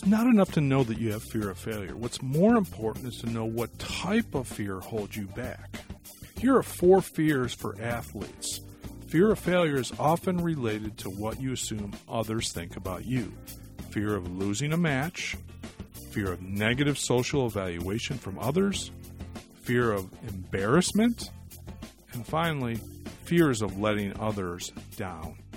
It's not enough to know that you have fear of failure. What's more important is to know what type of fear holds you back. Here are 4 fears for athletes. Fear of failure is often related to what you assume others think about you. Fear of losing a match, fear of negative social evaluation from others, fear of embarrassment, and finally, fears of letting others down.